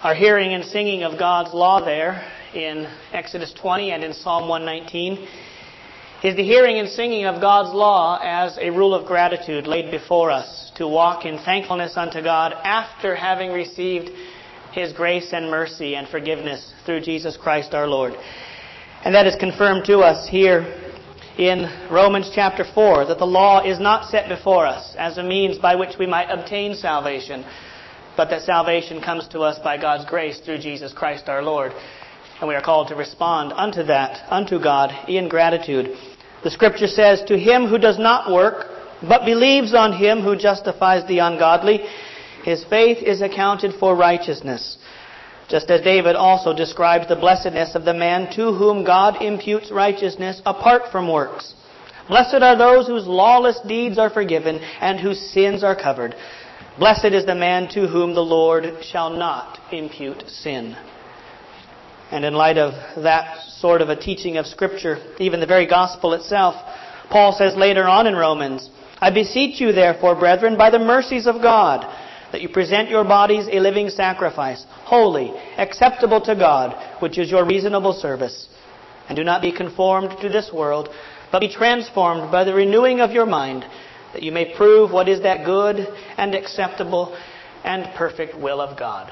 Our hearing and singing of God's law there in Exodus 20 and in Psalm 119 is the hearing and singing of God's law as a rule of gratitude laid before us to walk in thankfulness unto God after having received His grace and mercy and forgiveness through Jesus Christ our Lord. And that is confirmed to us here in Romans chapter 4, that the law is not set before us as a means by which we might obtain salvation, but that salvation comes to us by God's grace through Jesus Christ our Lord. And we are called to respond unto that, unto God, in gratitude. The Scripture says, "To him who does not work, but believes on him who justifies the ungodly, his faith is accounted for righteousness." Just as David also describes the blessedness of the man to whom God imputes righteousness apart from works. "Blessed are those whose lawless deeds are forgiven and whose sins are covered. Blessed is the man to whom the Lord shall not impute sin." And in light of that sort of a teaching of Scripture, even the very gospel itself, Paul says later on in Romans, "I beseech you therefore, brethren, by the mercies of God, that you present your bodies a living sacrifice, holy, acceptable to God, which is your reasonable service. And do not be conformed to this world, but be transformed by the renewing of your mind, that you may prove what is that good and acceptable and perfect will of God."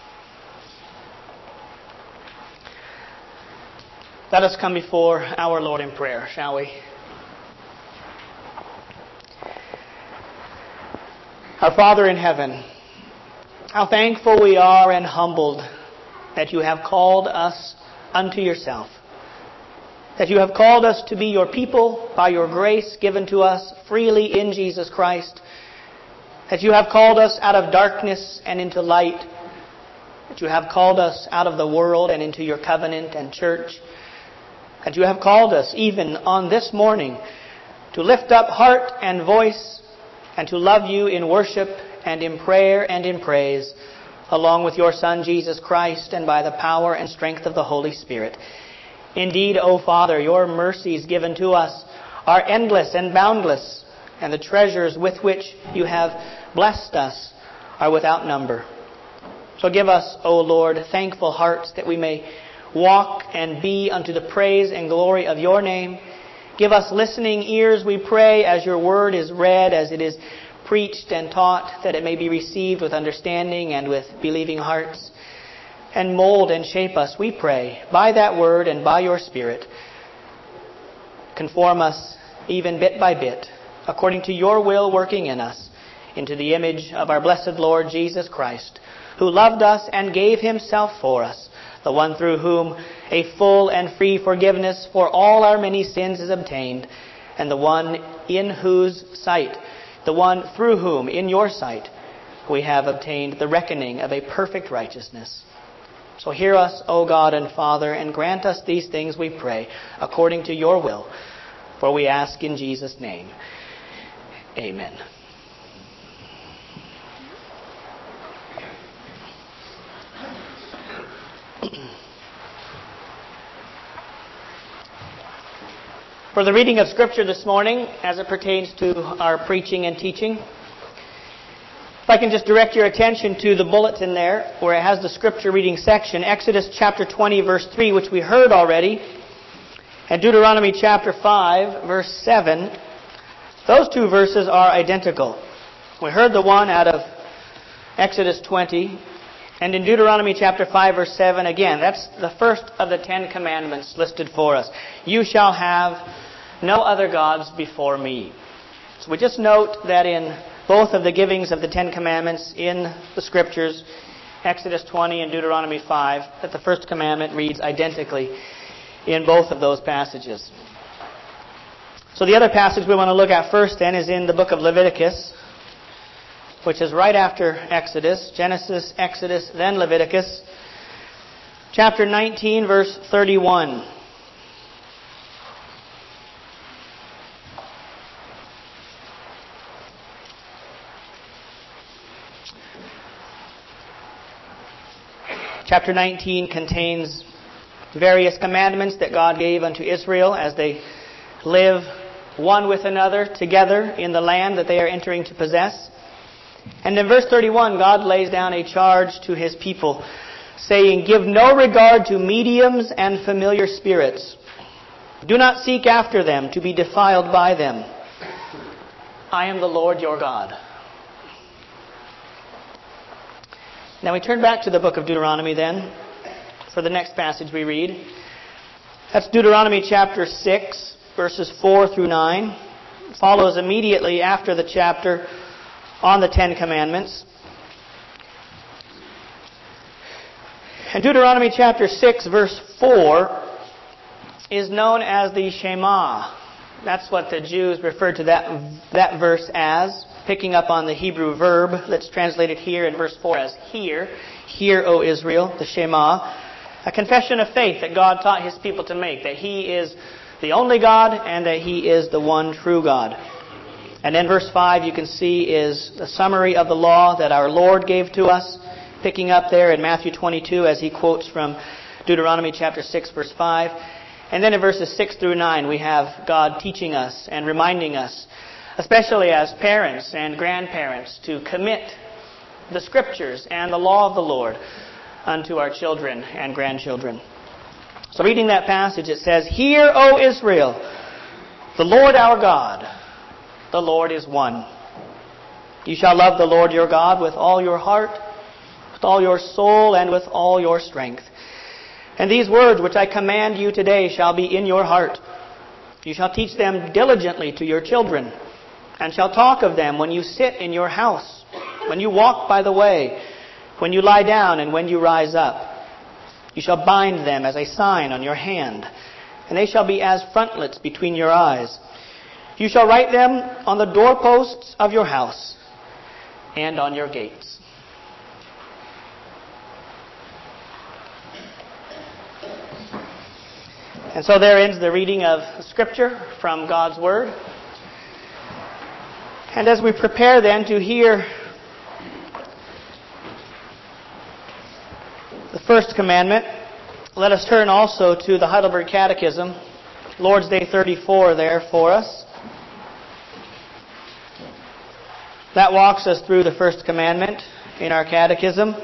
Let us come before our Lord in prayer, shall we? Our Father in heaven, how thankful we are and humbled that you have called us unto yourself, that you have called us to be your people by your grace given to us freely in Jesus Christ, that you have called us out of darkness and into light, that you have called us out of the world and into your covenant and church, that you have called us even on this morning to lift up heart and voice and to love you in worship and in prayer and in praise, along with your Son Jesus Christ and by the power and strength of the Holy Spirit. Indeed, O Father, your mercies given to us are endless and boundless, and the treasures with which you have blessed us are without number. So give us, O Lord, thankful hearts that we may walk and be unto the praise and glory of your name. Give us listening ears, we pray, as your word is read, as it is preached and taught, that it may be received with understanding and with believing hearts. And mold and shape us, we pray, by that word and by your Spirit. Conform us even bit by bit, according to your will working in us, into the image of our blessed Lord Jesus Christ, who loved us and gave himself for us, the one through whom a full and free forgiveness for all our many sins is obtained, and the one in whose sight, the one through whom, in your sight, we have obtained the reckoning of a perfect righteousness. So hear us, O God and Father, and grant us these things, we pray, according to your will, for we ask in Jesus' name. Amen. For the reading of Scripture this morning, as it pertains to our preaching and teaching, if I can just direct your attention to the bulletin there, where it has the Scripture reading section, Exodus chapter 20, verse 3, which we heard already, and Deuteronomy chapter 5, verse 7. Those two verses are identical. We heard the one out of Exodus 20, and in Deuteronomy chapter 5, verse 7, again, that's the first of the 10 commandments listed for us. You shall have no other gods before me. So we just note that in both of the givings of the 10 commandments in the Scriptures, Exodus 20 and Deuteronomy 5, that the first commandment reads identically in both of those passages. So the other passage we want to look at first then is in the book of Leviticus, which is right after Exodus. Genesis, Exodus, then Leviticus. Chapter 19, verse 31. Chapter 19 contains various commandments that God gave unto Israel as they live one with another together in the land that they are entering to possess. And in verse 31, God lays down a charge to his people saying, "Give no regard to mediums and familiar spirits. Do not seek after them to be defiled by them. I am the Lord your God." Now we turn back to the book of Deuteronomy then, for the next passage we read. That's Deuteronomy chapter 6, verses 4 through 9. It follows immediately after the chapter on the Ten Commandments. And Deuteronomy chapter 6, verse 4 is known as the Shema. That's what the Jews referred to that verse as, picking up on the Hebrew verb that's translated here in verse 4 as hear. Hear, O Israel, the Shema. A confession of faith that God taught His people to make, that He is the only God and that He is the one true God. And then verse 5 you can see is the summary of the law that our Lord gave to us, picking up there in Matthew 22 as He quotes from Deuteronomy chapter 6 verse 5. And then in verses 6 through 9 we have God teaching us and reminding us, especially as parents and grandparents, to commit the Scriptures and the law of the Lord unto our children and grandchildren. So reading that passage, it says, "Hear, O Israel, the Lord our God, the Lord is one. You shall love the Lord your God with all your heart, with all your soul, and with all your strength. And these words which I command you today shall be in your heart. You shall teach them diligently to your children, and shall talk of them when you sit in your house, when you walk by the way, when you lie down and when you rise up. You shall bind them as a sign on your hand, and they shall be as frontlets between your eyes. You shall write them on the doorposts of your house and on your gates." And so there ends the reading of Scripture from God's Word. And as we prepare then to hear the first commandment, let us turn also to the Heidelberg Catechism, Lord's Day 34 there for us. That walks us through the first commandment in our catechism.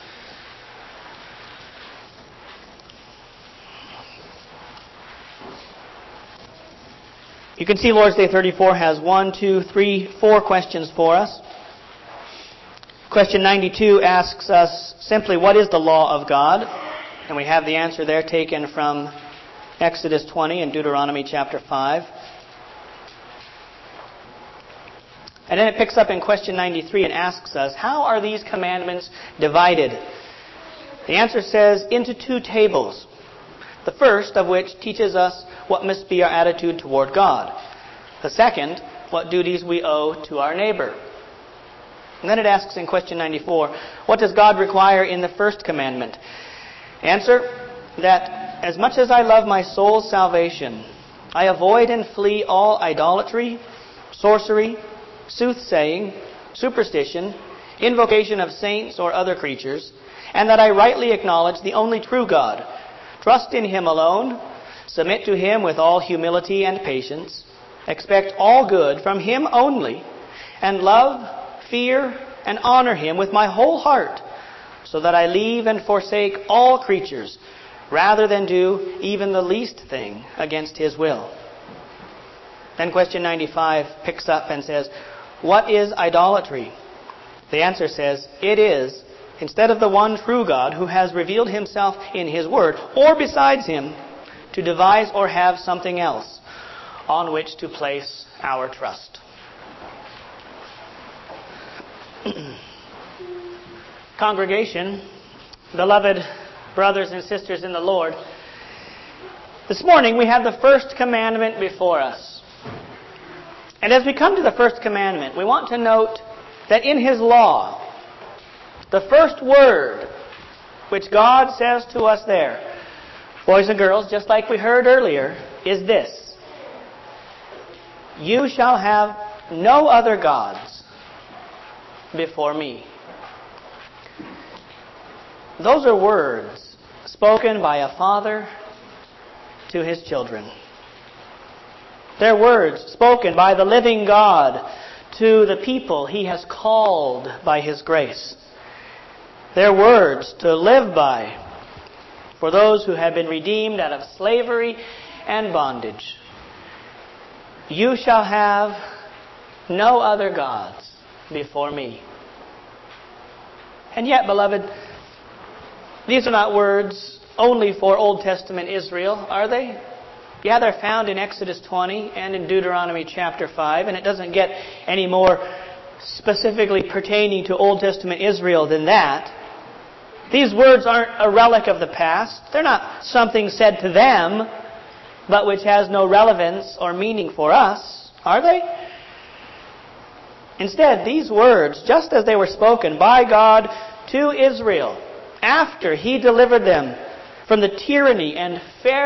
You can see Lord's Day 34 has 1, 2, 3, 4 questions for us. Question 92 asks us simply, what is the law of God? And we have the answer there taken from Exodus 20 and Deuteronomy chapter 5. And then it picks up in question 93 and asks us, how are these commandments divided? The answer says, into 2 tables. The first of which teaches us what must be our attitude toward God. The second, what duties we owe to our neighbor. And then it asks in question 94, what does God require in the first commandment? Answer, that as much as I love my soul's salvation, I avoid and flee all idolatry, sorcery, soothsaying, superstition, invocation of saints or other creatures, and that I rightly acknowledge the only true God, trust in Him alone, submit to Him with all humility and patience, expect all good from Him only, and love, fear, and honor Him with my whole heart, so that I leave and forsake all creatures, rather than do even the least thing against His will. Then question 95 picks up and says, what is idolatry? The answer says, it is, instead of the one true God who has revealed Himself in His Word, or besides Him, to devise or have something else on which to place our trust. Congregation, beloved brothers and sisters in the Lord, this morning we have the first commandment before us. And as we come to the first commandment, we want to note that in His law, the first word which God says to us there, boys and girls, just like we heard earlier, is this: you shall have no other gods before me. Those are words spoken by a father to his children. They're words spoken by the living God to the people He has called by His grace. They're words to live by for those who have been redeemed out of slavery and bondage. You shall have no other gods before me. And yet, beloved, these are not words only for Old Testament Israel, are they? Yeah, they're found in Exodus 20 and in Deuteronomy chapter 5, and it doesn't get any more specifically pertaining to Old Testament Israel than that. These words aren't a relic of the past. They're not something said to them, but which has no relevance or meaning for us, are they? Instead, these words, just as they were spoken by God to Israel after He delivered them from the tyranny of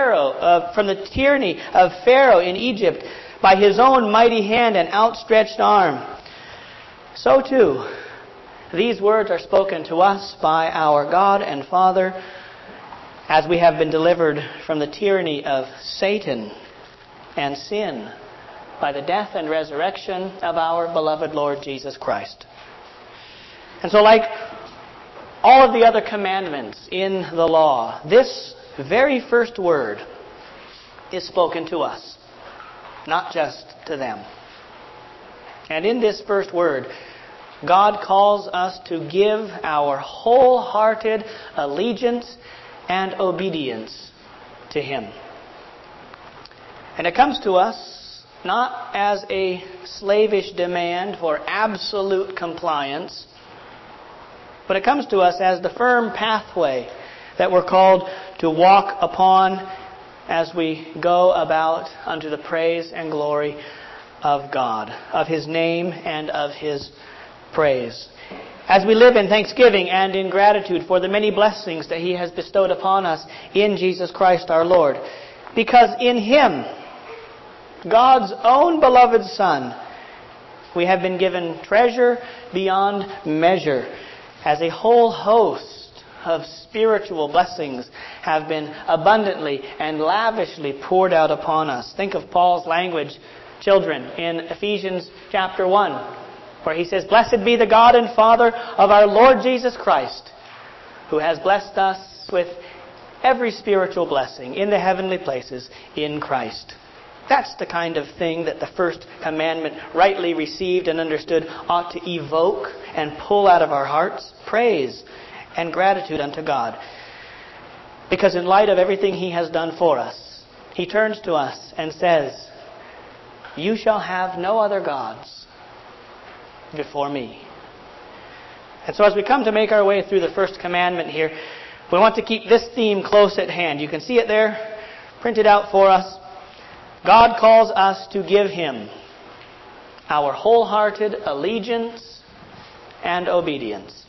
Pharaoh in Egypt by His own mighty hand and outstretched arm, so too, these words are spoken to us by our God and Father as we have been delivered from the tyranny of Satan and sin by the death and resurrection of our beloved Lord Jesus Christ. And so, like all of the other commandments in the law, this very first word is spoken to us, not just to them. And in this first word, God calls us to give our wholehearted allegiance and obedience to Him. And it comes to us not as a slavish demand for absolute compliance, but it comes to us as the firm pathway that we're called to walk upon as we go about unto the praise and glory of God, of His name and of His praise. As we live in thanksgiving and in gratitude for the many blessings that He has bestowed upon us in Jesus Christ our Lord. Because in Him, God's own beloved Son, we have been given treasure beyond measure, as a whole host of spiritual blessings have been abundantly and lavishly poured out upon us. Think of Paul's language, children, in Ephesians chapter 1, where he says, "Blessed be the God and Father of our Lord Jesus Christ, who has blessed us with every spiritual blessing in the heavenly places in Christ." That's the kind of thing that the first commandment, rightly received and understood, ought to evoke and pull out of our hearts praise and gratitude unto God. Because in light of everything He has done for us, He turns to us and says, "You shall have no other gods before me." And so as we come to make our way through the first commandment here, we want to keep this theme close at hand. You can see it there, printed out for us. God calls us to give Him our wholehearted allegiance and obedience.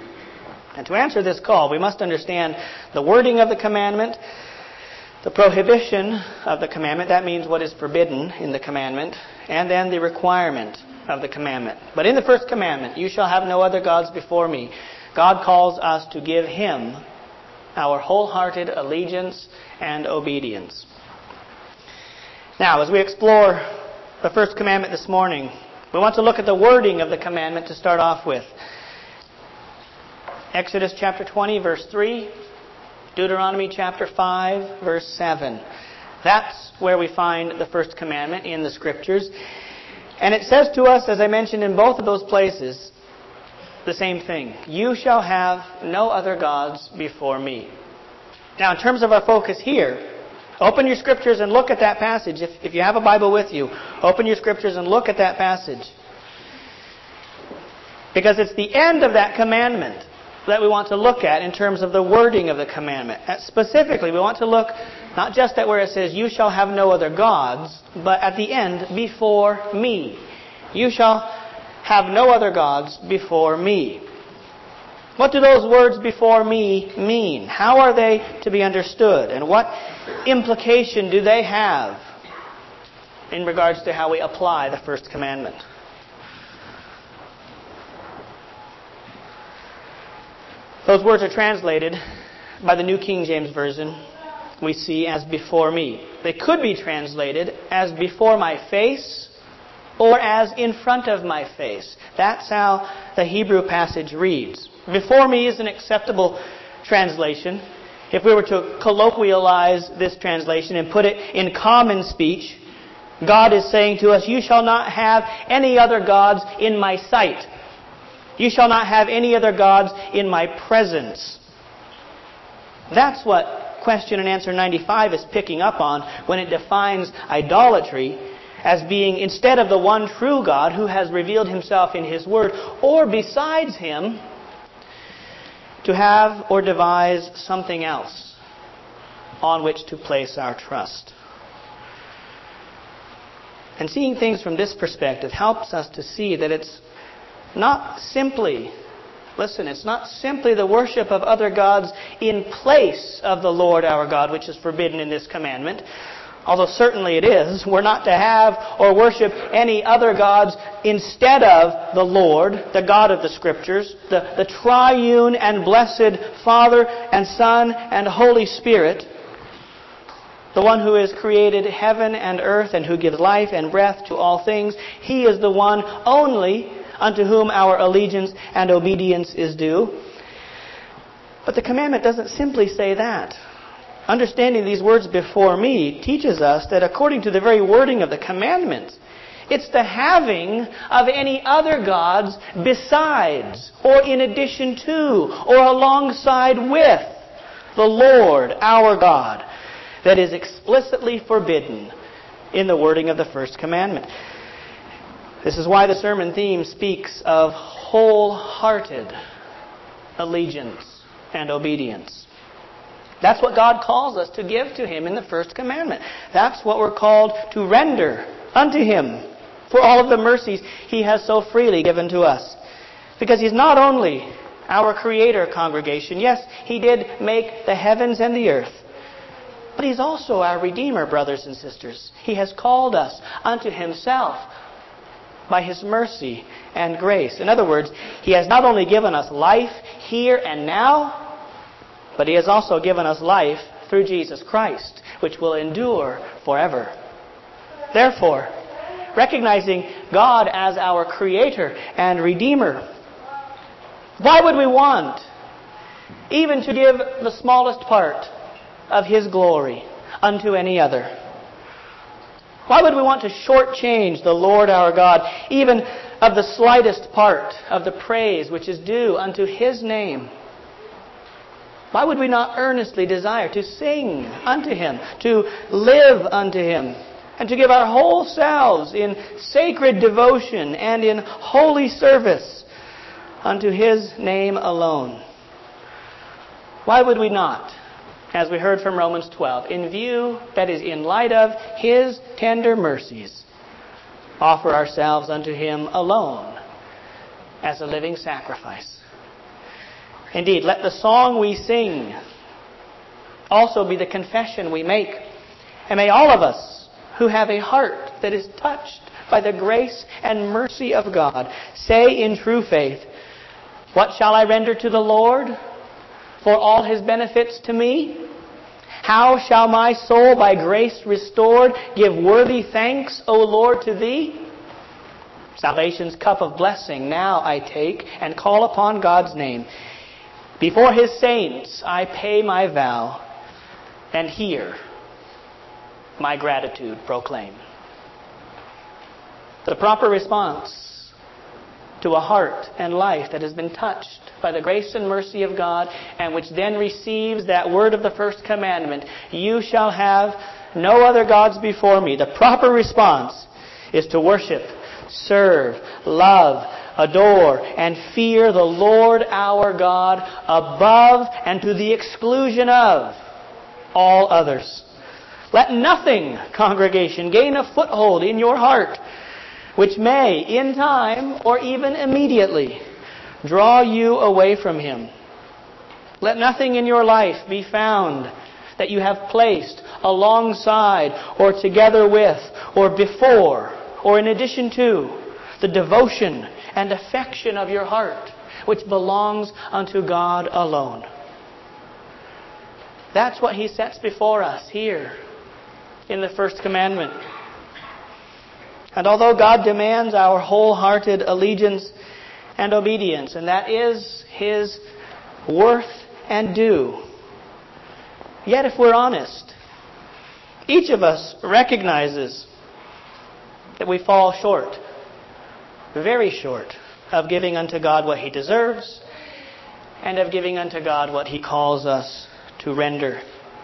And to answer this call, we must understand the wording of the commandment, the prohibition of the commandment, that means what is forbidden in the commandment, and then the requirement of the commandment. But in the first commandment, "You shall have no other gods before me," God calls us to give Him our wholehearted allegiance and obedience. Now, as we explore the first commandment this morning, we want to look at the wording of the commandment to start off with. Exodus chapter 20, verse 3, Deuteronomy chapter 5, verse 7. That's where we find the first commandment in the Scriptures. And it says to us, as I mentioned in both of those places, the same thing. "You shall have no other gods before me." Now, in terms of our focus here, open your Scriptures and look at that passage. If you have a Bible with you, open your Scriptures and look at that passage. Because it's the end of that commandment that we want to look at in terms of the wording of the commandment. Specifically, we want to look not just at where it says, "You shall have no other gods," but at the end, "before me." You shall have no other gods before me. What do those words "before me" mean? How are they to be understood? And what implication do they have in regards to how we apply the first commandment? Those words are translated by the New King James Version, we see, as "before me." They could be translated as "before my face" or as "in front of my face." That's how the Hebrew passage reads. Before me is an acceptable translation. If we were to colloquialize this translation and put it in common speech, God is saying to us, you shall not have any other gods in my sight. You shall not have any other gods in my presence. That's what question and answer 95 is picking up on when it defines idolatry as being, instead of the one true God who has revealed himself in his word, or besides him, to have or devise something else on which to place our trust. And seeing things from this perspective helps us to see that it's not simply, it's not simply the worship of other gods in place of the Lord our God, which is forbidden in this commandment. Although certainly it is. We're not to have or worship any other gods instead of the Lord, the God of the Scriptures, the triune and blessed Father and Son and Holy Spirit, the one who has created heaven and earth and who gives life and breath to all things. He is the one only unto whom our allegiance and obedience is due. But the commandment doesn't simply say that. Understanding these words before me teaches us that according to the very wording of the commandment, it's the having of any other gods besides, or in addition to, or alongside with the Lord our God that is explicitly forbidden in the wording of the first commandment. This is why the sermon theme speaks of wholehearted allegiance and obedience. That's what God calls us to give to Him in the first commandment. That's what we're called to render unto Him for all of the mercies He has so freely given to us. Because He's not only our Creator, congregation. Yes, He did make the heavens and the earth. But He's also our Redeemer, brothers and sisters. He has called us unto Himself by His mercy and grace. In other words, He has not only given us life here and now, but He has also given us life through Jesus Christ, which will endure forever. Therefore, recognizing God as our Creator and Redeemer, why would we want even to give the smallest part of His glory unto any other? Why would we want to shortchange the Lord our God, even of the slightest part of the praise which is due unto His name? Why would we not earnestly desire to sing unto Him, to live unto Him, and to give our whole selves in sacred devotion and in holy service unto His name alone? Why would we not, as we heard from Romans 12, in view, that is, in light of His tender mercies, offer ourselves unto Him alone as a living sacrifice? Indeed, let the song we sing also be the confession we make. And may all of us who have a heart that is touched by the grace and mercy of God say in true faith, what shall I render to the Lord for all His benefits to me? How shall my soul by grace restored give worthy thanks, O Lord, to Thee? Salvation's cup of blessing now I take and call upon God's name. Before His saints I pay my vow, and here my gratitude proclaim. The proper response to a heart and life that has been touched by the grace and mercy of God, and which then receives that word of the first commandment, you shall have no other gods before me. The proper response is to worship, serve, love, adore, and fear the Lord our God above and to the exclusion of all others. Let nothing, congregation, gain a foothold in your heart which may, in time or even immediately, draw you away from Him. Let nothing in your life be found that you have placed alongside or together with or before or in addition to the devotion and affection of your heart, which belongs unto God alone. That's what He sets before us here in the first commandment. And although God demands our wholehearted allegiance and obedience, and that is His worth and due. Yet if we're honest, each of us recognizes that we fall short, very short, of giving unto God what He deserves and of giving unto God what He calls us to render.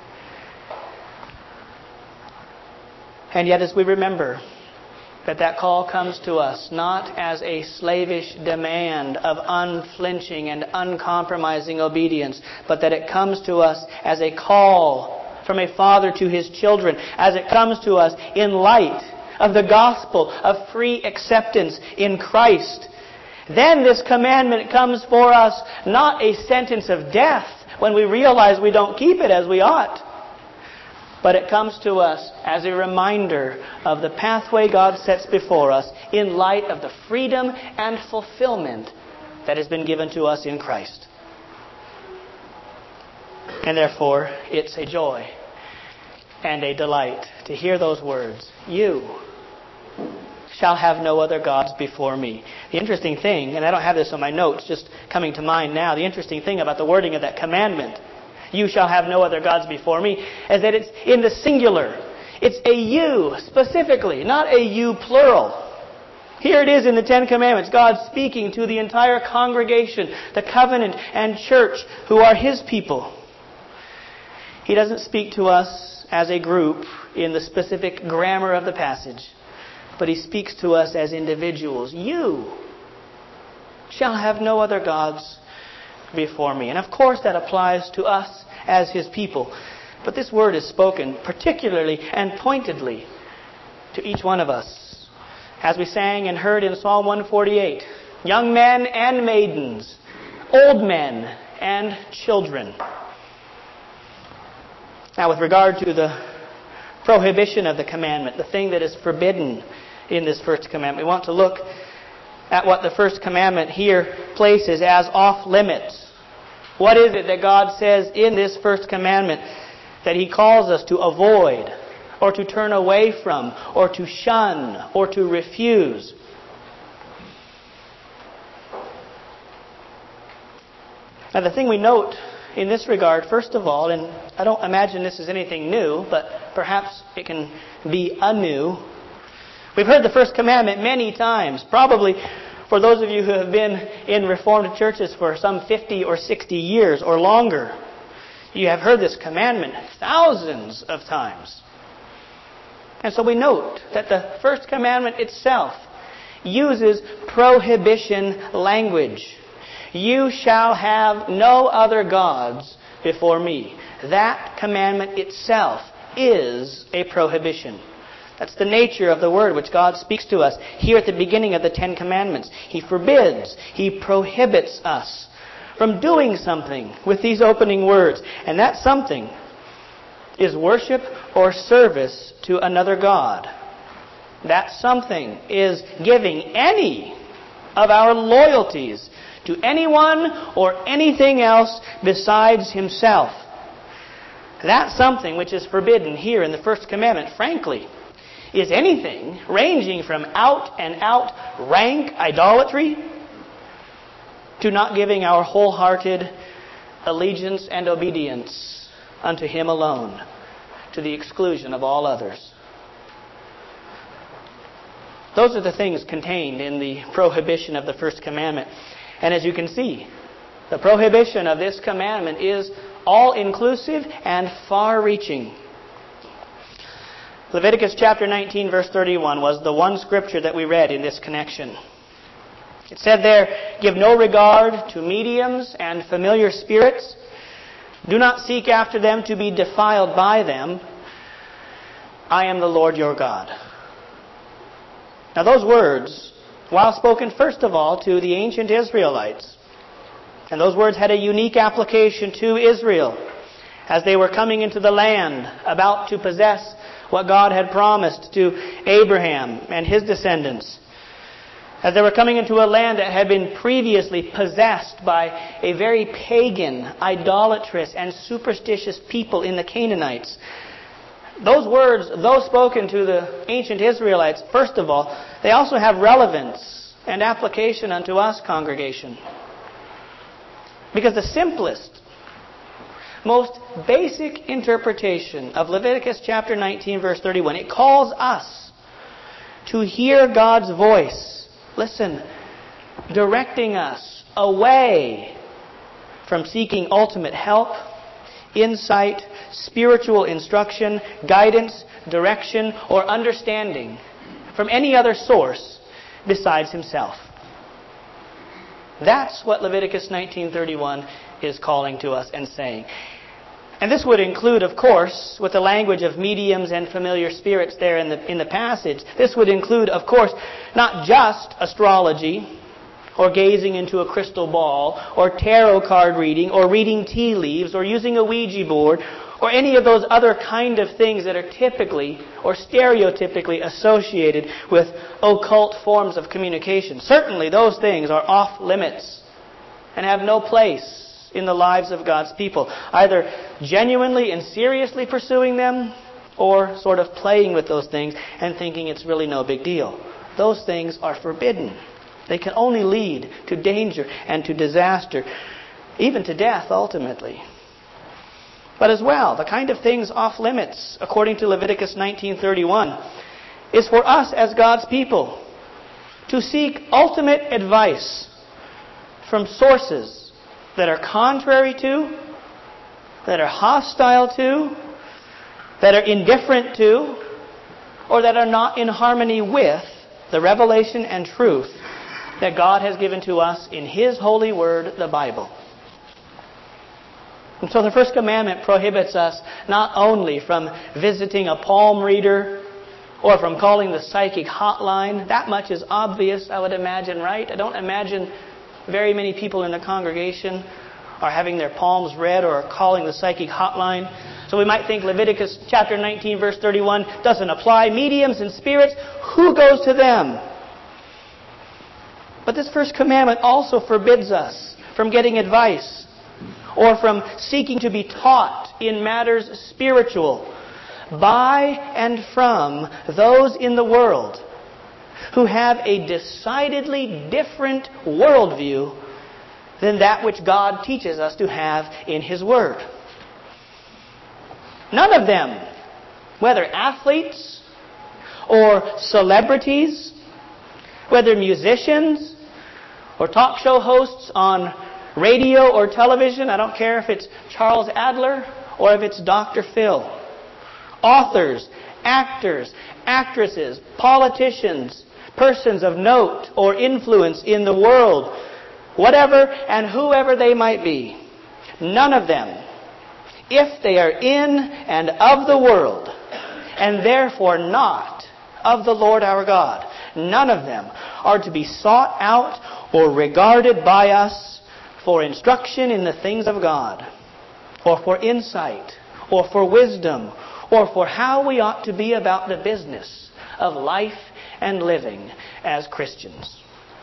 And yet as we remember that call comes to us not as a slavish demand of unflinching and uncompromising obedience, but that it comes to us as a call from a father to his children, as it comes to us in light of the gospel of free acceptance in Christ. Then this commandment comes for us not a sentence of death when we realize we don't keep it as we ought, but it comes to us as a reminder of the pathway God sets before us in light of the freedom and fulfillment that has been given to us in Christ. And therefore, it's a joy and a delight to hear those words. You shall have no other gods before me. The interesting thing, and I don't have this on my notes, just coming to mind now, the interesting thing about the wording of that commandment, you shall have no other gods before me, is that it's in the singular. It's a you specifically, not a you plural. Here it is in the Ten Commandments, God speaking to the entire congregation, the covenant and church, who are His people. He doesn't speak to us as a group in the specific grammar of the passage, but He speaks to us as individuals. You shall have no other gods before me. And of course that applies to us as His people. But this word is spoken particularly and pointedly to each one of us. As we sang and heard in Psalm 148, young men and maidens, old men and children. Now with regard to the prohibition of the commandment, the thing that is forbidden in this first commandment, we want to look at what the first commandment here places as off limits. What is it that God says in this first commandment that He calls us to avoid, or to turn away from, or to shun, or to refuse? Now the thing we note in this regard, first of all, and I don't imagine this is anything new, but perhaps it can be anew. We've heard the first commandment many times, probably for those of you who have been in Reformed churches for some 50 or 60 years or longer. You have heard this commandment thousands of times. And so we note that the first commandment itself uses prohibition language. You shall have no other gods before me. That commandment itself is a prohibition. That's the nature of the word which God speaks to us here at the beginning of the Ten Commandments. He forbids, He prohibits us from doing something with these opening words. And that something is worship or service to another God. That something is giving any of our loyalties to anyone or anything else besides Himself. That something which is forbidden here in the first commandment, frankly, is anything ranging from out and out rank idolatry to not giving our wholehearted allegiance and obedience unto Him alone, to the exclusion of all others. Those are the things contained in the prohibition of the first commandment. And as you can see, the prohibition of this commandment is all-inclusive and far-reaching. Leviticus chapter 19, verse 31 was the one scripture that we read in this connection. It said there, give no regard to mediums and familiar spirits. Do not seek after them to be defiled by them. I am the Lord your God. Now those words, while spoken first of all to the ancient Israelites, and those words had a unique application to Israel as they were coming into the land, about to possess what God had promised to Abraham and his descendants. As they were coming into a land that had been previously possessed by a very pagan, idolatrous, and superstitious people in the Canaanites. Those words, though spoken to the ancient Israelites, first of all, they also have relevance and application unto us, congregation. Because the simplest, most basic interpretation of Leviticus chapter 19, verse 31, it calls us to hear God's voice. Listen, directing us away from seeking ultimate help, insight, spiritual instruction, guidance, direction, or understanding from any other source besides Himself. That's what Leviticus 19:31 is calling to us and saying. And this would include, of course, with the language of mediums and familiar spirits there in the passage, this would include, of course, not just astrology, or gazing into a crystal ball, or tarot card reading, or reading tea leaves, or using a Ouija board, or any of those other kind of things that are typically or stereotypically associated with occult forms of communication. Certainly those things are off limits and have no place in the lives of God's people, either genuinely and seriously pursuing them or sort of playing with those things and thinking it's really no big deal. Those things are forbidden. They can only lead to danger and to disaster, even to death ultimately. But as well, the kind of things off limits, according to Leviticus 19:31, is for us as God's people to seek ultimate advice from sources that are contrary to, that are hostile to, that are indifferent to, or that are not in harmony with the revelation and truth that God has given to us in His holy word, the Bible. And so the first commandment prohibits us not only from visiting a palm reader or from calling the psychic hotline. That much is obvious, I would imagine, right? I don't imagine very many people in the congregation are having their palms read or are calling the psychic hotline. So we might think Leviticus chapter 19, verse 31 doesn't apply. Mediums and spirits, who goes to them? But this first commandment also forbids us from getting advice or from seeking to be taught in matters spiritual by and from those in the world who have a decidedly different worldview than that which God teaches us to have in His Word. None of them, whether athletes or celebrities, whether musicians or talk show hosts on radio or television, I don't care if it's Charles Adler or if it's Dr. Phil, authors, actors, actresses, politicians, persons of note or influence in the world, whatever and whoever they might be, none of them, if they are in and of the world, and therefore not of the Lord our God, none of them are to be sought out or regarded by us for instruction in the things of God, or for insight, or for wisdom, or for how we ought to be about the business of life and living as Christians.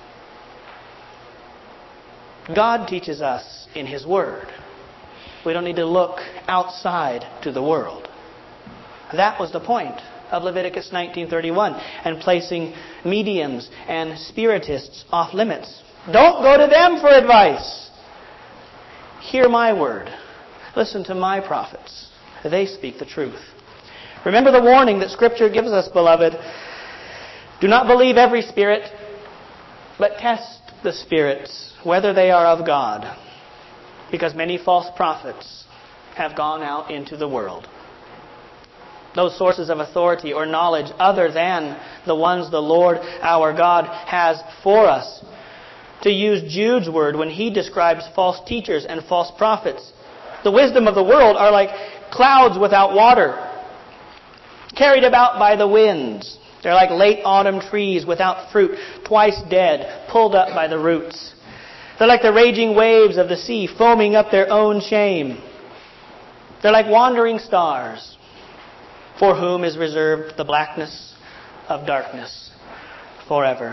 God teaches us in His Word. We don't need to look outside to the world. That was the point of Leviticus 19:31 and placing mediums and spiritists off limits. Don't go to them for advice. Hear my word. Listen to my prophets. They speak the truth. Remember the warning that Scripture gives us, beloved. Do not believe every spirit, but test the spirits, whether they are of God, because many false prophets have gone out into the world. Those sources of authority or knowledge other than the ones the Lord our God has for us. To use Jude's word when he describes false teachers and false prophets, the wisdom of the world are like clouds without water, carried about by the winds. They're like late autumn trees without fruit, twice dead, pulled up by the roots. They're like the raging waves of the sea, foaming up their own shame. They're like wandering stars, for whom is reserved the blackness of darkness forever.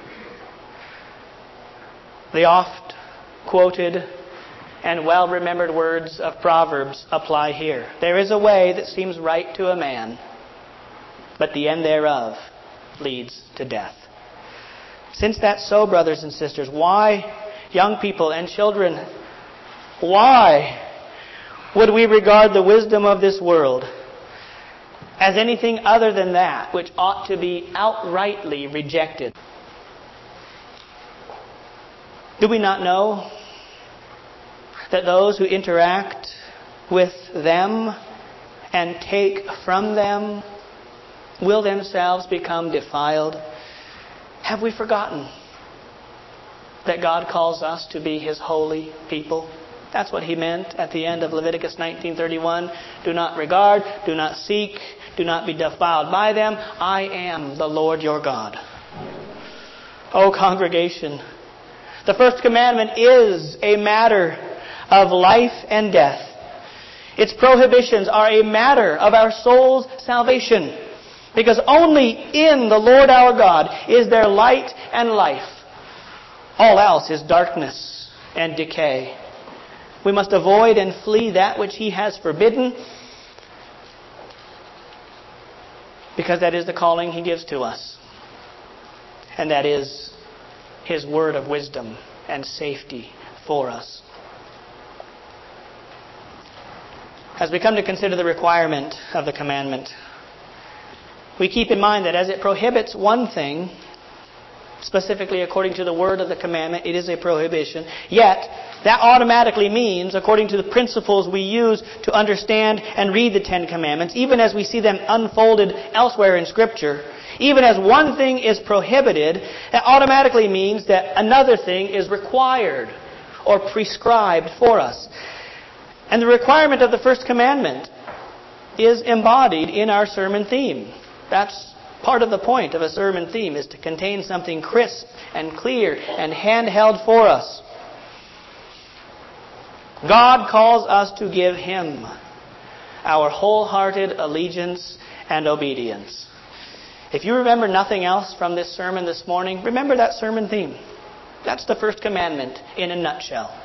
The oft quoted and well-remembered words of Proverbs apply here. There is a way that seems right to a man, but the end thereof leads to death. Since that's so, brothers and sisters, why, young people and children, why would we regard the wisdom of this world as anything other than that which ought to be outrightly rejected? Do we not know that those who interact with them and take from them will themselves become defiled? Have we forgotten that God calls us to be His holy people? That's what He meant at the end of Leviticus 19:31. Do not regard, do not seek, do not be defiled by them. I am the Lord your God. O congregation, the first commandment is a matter of life and death. Its prohibitions are a matter of our soul's salvation, because only in the Lord our God is there light and life. All else is darkness and decay. We must avoid and flee that which He has forbidden, because that is the calling He gives to us. And that is His word of wisdom and safety for us. As we come to consider the requirement of the commandment, we keep in mind that as it prohibits one thing, specifically according to the word of the commandment, it is a prohibition. Yet, that automatically means, according to the principles we use to understand and read the Ten Commandments, even as we see them unfolded elsewhere in Scripture, even as one thing is prohibited, that automatically means that another thing is required or prescribed for us. And the requirement of the first commandment is embodied in our sermon theme. That's part of the point of a sermon theme, is to contain something crisp and clear and handheld for us. God calls us to give Him our wholehearted allegiance and obedience. If you remember nothing else from this sermon this morning, remember that sermon theme. That's the first commandment in a nutshell.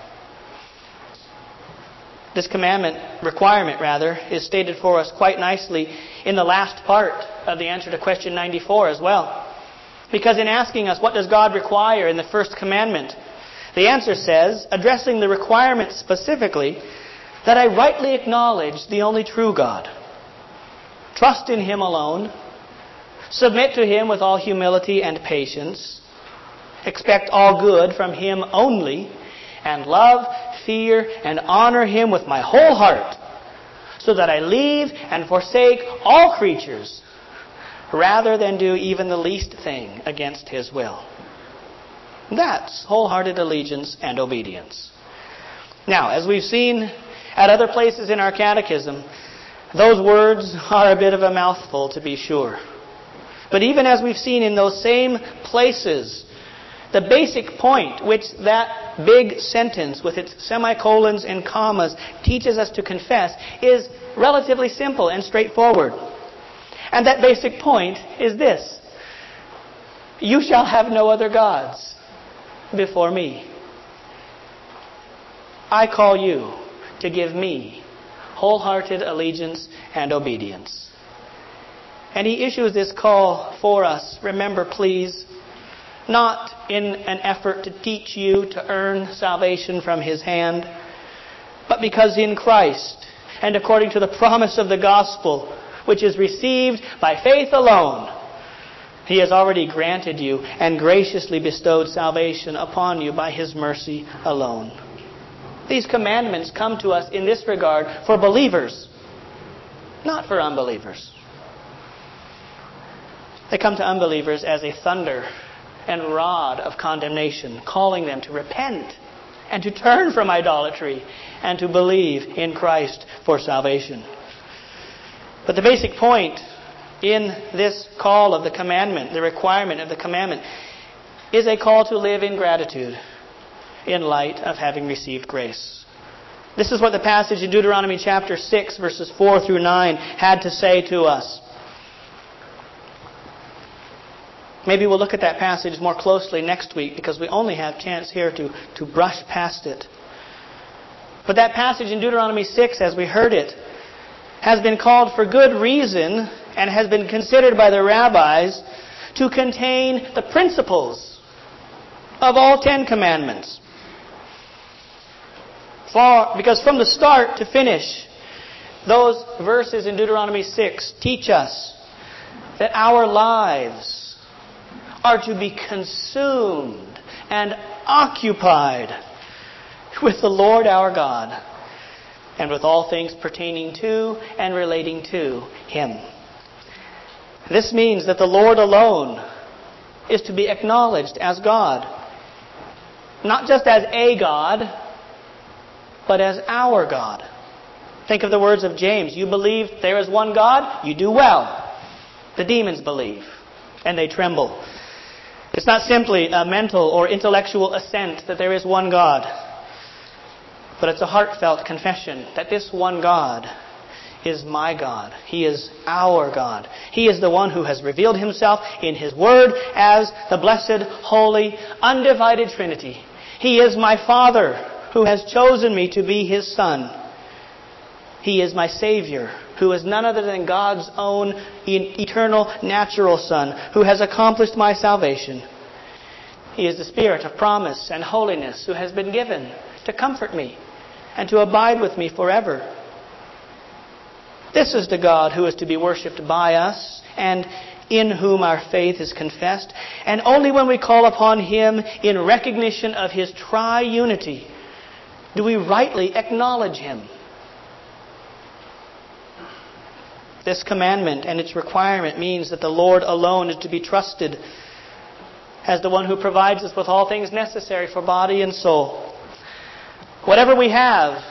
This requirement, is stated for us quite nicely in the last part of the answer to question 94 as well. Because in asking us, what does God require in the first commandment? The answer says, addressing the requirement specifically, that I rightly acknowledge the only true God. Trust in Him alone. Submit to Him with all humility and patience. Expect all good from Him only. And love, fear, and honor Him with my whole heart, so that I leave and forsake all creatures, rather than do even the least thing against His will. That's wholehearted allegiance and obedience. Now, as we've seen at other places in our catechism, those words are a bit of a mouthful, to be sure. But even as we've seen in those same places, the basic point which that big sentence with its semicolons and commas teaches us to confess is relatively simple and straightforward. And that basic point is this: you shall have no other gods before me. I call you to give me wholehearted allegiance and obedience. And He issues this call for us, remember please, not in an effort to teach you to earn salvation from His hand, but because in Christ, and according to the promise of the gospel, which is received by faith alone, He has already granted you and graciously bestowed salvation upon you by His mercy alone. These commandments come to us in this regard for believers, not for unbelievers. They come to unbelievers as a thunder and rod of condemnation, calling them to repent and to turn from idolatry and to believe in Christ for salvation. But the basic point in this call of the commandment, the requirement of the commandment, is a call to live in gratitude in light of having received grace. This is what the passage in Deuteronomy chapter 6, verses 4 through 9 had to say to us. Maybe we'll look at that passage more closely next week, because we only have chance here to brush past it. But that passage in Deuteronomy 6, as we heard it, has been called for good reason and has been considered by the rabbis to contain the principles of all 10 commandments. Because from the start to finish, those verses in Deuteronomy 6 teach us that our lives are to be consumed and occupied with the Lord our God and with all things pertaining to and relating to Him. This means that the Lord alone is to be acknowledged as God. Not just as a God, but as our God. Think of the words of James. You believe there is one God? You do well. The demons believe, and they tremble. It's not simply a mental or intellectual assent that there is one God, but it's a heartfelt confession that this one God is my God. He is our God. He is the one who has revealed Himself in His Word as the blessed, holy, undivided Trinity. He is my Father who has chosen me to be His Son. He is my Savior, who is none other than God's own eternal, natural Son, who has accomplished my salvation. He is the Spirit of promise and holiness, who has been given to comfort me and to abide with me forever. This is the God who is to be worshipped by us and in whom our faith is confessed. And only when we call upon Him in recognition of His triunity do we rightly acknowledge Him. This commandment and its requirement means that the Lord alone is to be trusted as the one who provides us with all things necessary for body and soul. Whatever we have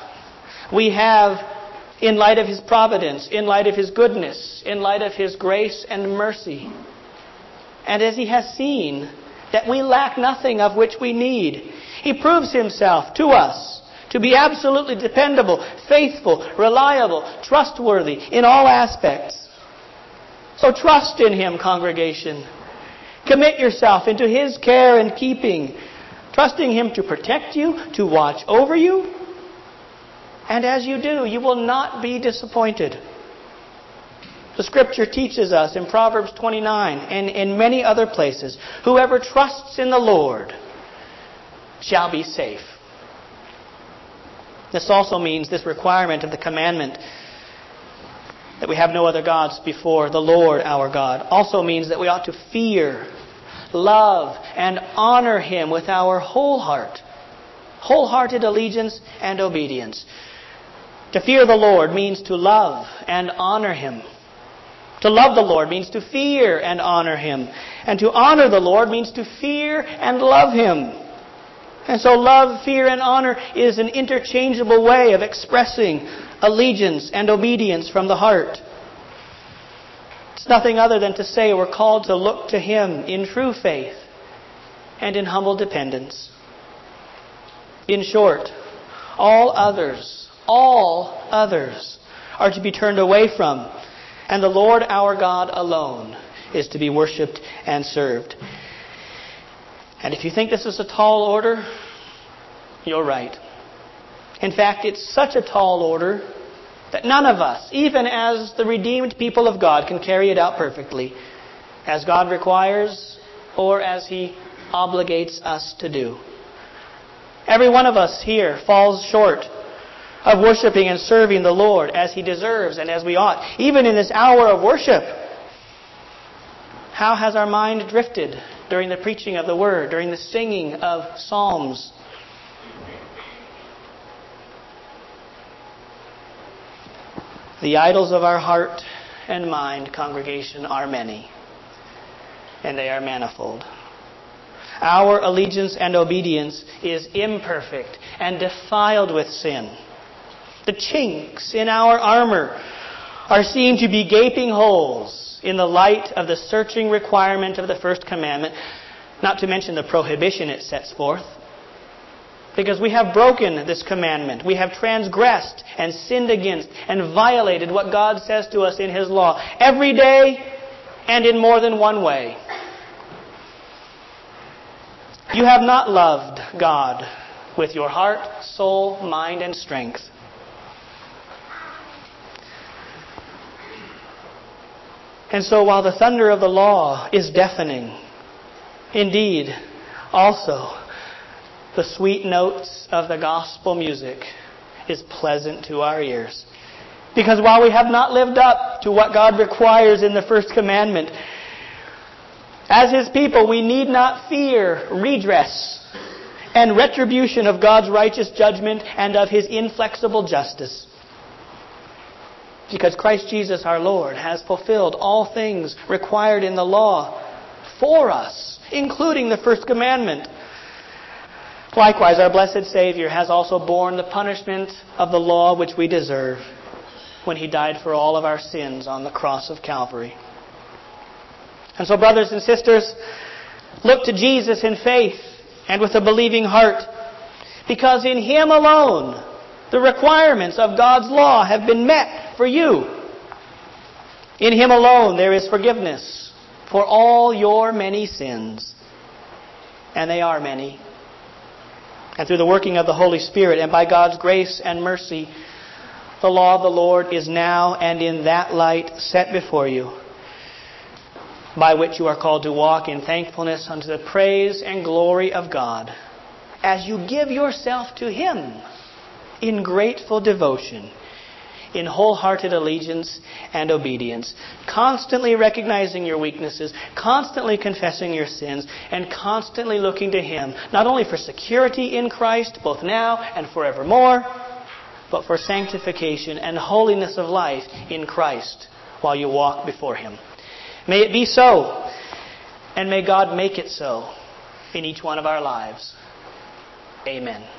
in light of His providence, in light of His goodness, in light of His grace and mercy. And as He has seen that we lack nothing of which we need, He proves Himself to us to be absolutely dependable, faithful, reliable, trustworthy in all aspects. So trust in Him, congregation. Commit yourself into His care and keeping, trusting Him to protect you, to watch over you. And as you do, you will not be disappointed. The Scripture teaches us in Proverbs 29 and in many other places, whoever trusts in the Lord shall be safe. This also means, this requirement of the commandment that we have no other gods before the Lord our God, also means that we ought to fear, love, and honor Him with our whole heart. Wholehearted allegiance and obedience. To fear the Lord means to love and honor Him. To love the Lord means to fear and honor Him. And to honor the Lord means to fear and love Him. And so love, fear, and honor is an interchangeable way of expressing allegiance and obedience from the heart. It's nothing other than to say we're called to look to Him in true faith and in humble dependence. In short, all others are to be turned away from, and the Lord our God alone is to be worshipped and served. And if you think this is a tall order, you're right. In fact, it's such a tall order that none of us, even as the redeemed people of God, can carry it out perfectly, as God requires or as He obligates us to do. Every one of us here falls short of worshiping and serving the Lord as He deserves and as we ought. Even in this hour of worship, how has our mind drifted during the preaching of the Word, during the singing of psalms? The idols of our heart and mind, congregation, are many, and they are manifold. Our allegiance and obedience is imperfect and defiled with sin. The chinks in our armor are seen to be gaping holes in the light of the searching requirement of the first commandment, not to mention the prohibition it sets forth. Because we have broken this commandment. We have transgressed and sinned against and violated what God says to us in His law every day and in more than one way. You have not loved God with your heart, soul, mind, and strength. And so while the thunder of the law is deafening, indeed, Also, the sweet notes of the gospel music is pleasant to our ears. Because while we have not lived up to what God requires in the first commandment, as His people, we need not fear redress and retribution of God's righteous judgment and of His inflexible justice. Because Christ Jesus our Lord has fulfilled all things required in the law for us, including the first commandment. Likewise, our blessed Savior has also borne the punishment of the law which we deserve when He died for all of our sins on the cross of Calvary. And so, brothers and sisters, look to Jesus in faith and with a believing heart, because in Him alone the requirements of God's law have been met for you. In Him alone there is forgiveness for all your many sins. And they are many. And through the working of the Holy Spirit and by God's grace and mercy, the law of the Lord is now and in that light set before you, by which you are called to walk in thankfulness unto the praise and glory of God, as you give yourself to Him in grateful devotion, in wholehearted allegiance and obedience, constantly recognizing your weaknesses, constantly confessing your sins, and constantly looking to Him, not only for security in Christ, both now and forevermore, but for sanctification and holiness of life in Christ while you walk before Him. May it be so, and may God make it so in each one of our lives. Amen.